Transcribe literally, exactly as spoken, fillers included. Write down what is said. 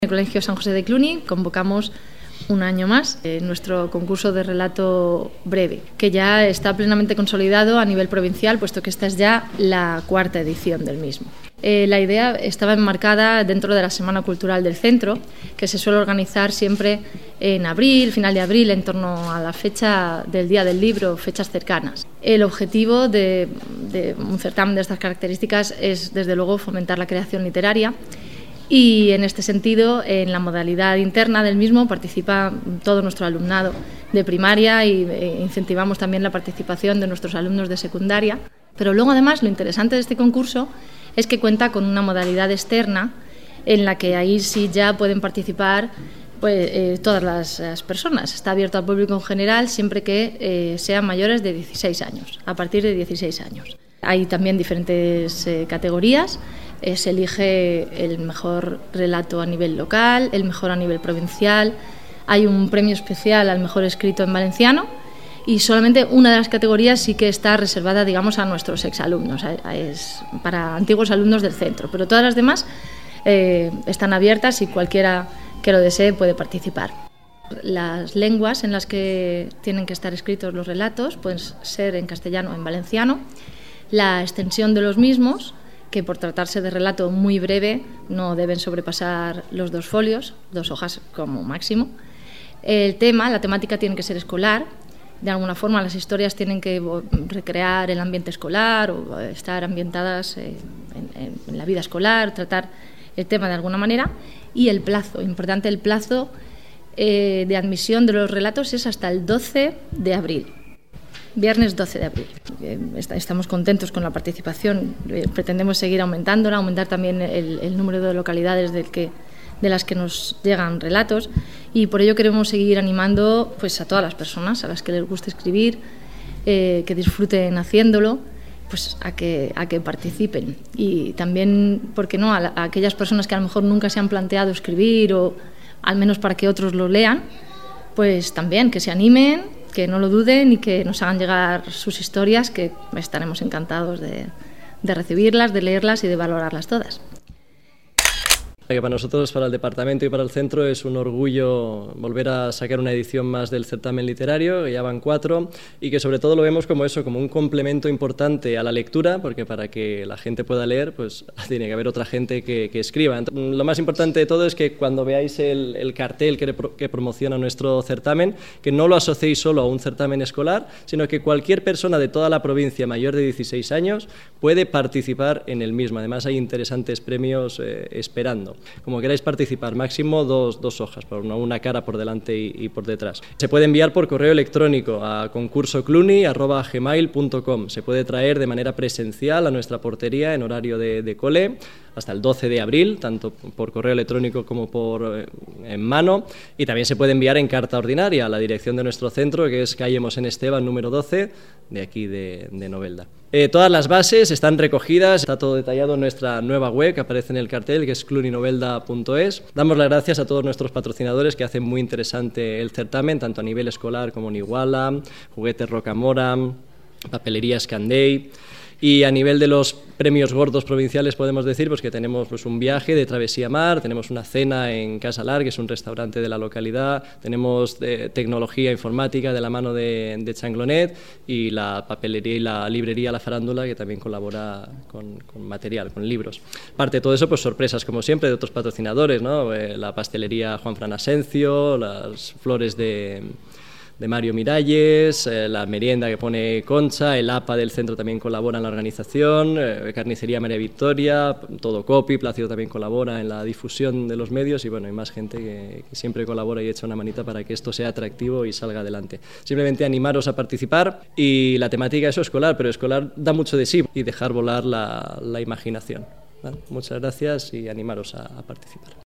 En el Colegio San José de Cluny convocamos un año más eh, nuestro concurso de relato breve, que ya está plenamente consolidado a nivel provincial, puesto que esta es ya la cuarta edición del mismo. Eh, la idea estaba enmarcada dentro de la Semana Cultural del Centro, que se suele organizar siempre en abril, final de abril, en torno a la fecha del Día del Libro, fechas cercanas. El objetivo de, de un certamen de estas características es, desde luego, fomentar la creación literaria. Y en este sentido, en la modalidad interna del mismo participa todo nuestro alumnado de primaria y incentivamos también la participación de nuestros alumnos de secundaria. Pero luego, además, lo interesante de este concurso es que cuenta con una modalidad externa en la que ahí sí ya pueden participar pues, eh, todas las, las personas. Está abierto al público en general siempre que eh, sean mayores de dieciséis años, a partir de dieciséis años. Hay también diferentes eh, categorías. Eh, se elige el mejor relato a nivel local, el mejor a nivel provincial. Hay un premio especial al mejor escrito en valenciano y solamente una de las categorías sí que está reservada, digamos, a nuestros exalumnos, es para antiguos alumnos del centro, pero todas las demás eh, están abiertas y cualquiera que lo desee puede participar. Las lenguas en las que tienen que estar escritos los relatos pueden ser en castellano o en valenciano. La extensión de los mismos, que por tratarse de relato muy breve no deben sobrepasar los dos folios, dos hojas como máximo. El tema, la temática tiene que ser escolar. De alguna forma las historias tienen que recrear el ambiente escolar o estar ambientadas en, en, en la vida escolar, tratar el tema de alguna manera. Y el plazo, importante el plazo eh, de admisión de los relatos es hasta el doce de abril. Viernes doce de abril. Estamos contentos con la participación, pretendemos seguir aumentándola, aumentar también el, el número de localidades del que, de las que nos llegan relatos y por ello queremos seguir animando pues, a todas las personas a las que les guste escribir, eh, que disfruten haciéndolo, pues a que, a que participen. Y también, ¿por qué no?, a, la, a aquellas personas que a lo mejor nunca se han planteado escribir o al menos para que otros lo lean, pues también que se animen, que no lo duden y que nos hagan llegar sus historias, que estaremos encantados de, de recibirlas, de leerlas y de valorarlas todas. Que para nosotros, para el departamento y para el centro, es un orgullo volver a sacar una edición más del certamen literario, que ya van cuatro, y que sobre todo lo vemos como eso, como un complemento importante a la lectura, porque para que la gente pueda leer, pues tiene que haber otra gente que, que escriba. Entonces, lo más importante de todo es que cuando veáis el, el cartel que, que promociona nuestro certamen, que no lo asociéis solo a un certamen escolar, sino que cualquier persona de toda la provincia mayor de dieciséis años puede participar en el mismo. Además, hay interesantes premios eh, esperando. Como queráis participar, máximo dos, dos hojas, por una, una cara por delante y, y por detrás. Se puede enviar por correo electrónico a concurso cluny arroba gmail punto com. Se puede traer de manera presencial a nuestra portería en horario de, de cole hasta el doce de abril, tanto por correo electrónico como por eh, en mano, y también se puede enviar en carta ordinaria a la dirección de nuestro centro, que es calle Mosén Esteban número doce, de aquí de, de Novelda. Eh, todas las bases están recogidas, está todo detallado en nuestra nueva web que aparece en el cartel, que es cluny novelda punto es. Damos las gracias a todos nuestros patrocinadores que hacen muy interesante el certamen, tanto a nivel escolar como en Iguala, Juguetes Rocamora, Papelería Scandey. Y a nivel de los premios gordos provinciales podemos decir pues, que tenemos pues, un viaje de travesía mar, tenemos una cena en Casa Lar, que es un restaurante de la localidad, tenemos eh, tecnología informática de la mano de, de Changlonet y la papelería y la librería La Farándula, que también colabora con, con material, con libros. Aparte de todo eso, pues sorpresas como siempre de otros patrocinadores, ¿no? Eh, la pastelería Juan Fran Asencio, las flores de... de Mario Miralles, eh, la merienda que pone Concha, el A P A del centro también colabora en la organización, eh, Carnicería María Victoria, todo Copy, Plácido también colabora en la difusión de los medios y bueno, hay más gente que, que siempre colabora y echa una manita para que esto sea atractivo y salga adelante. Simplemente animaros a participar y la temática es escolar, pero escolar da mucho de sí y dejar volar la, la imaginación. ¿Vale? Muchas gracias y animaros a, a participar.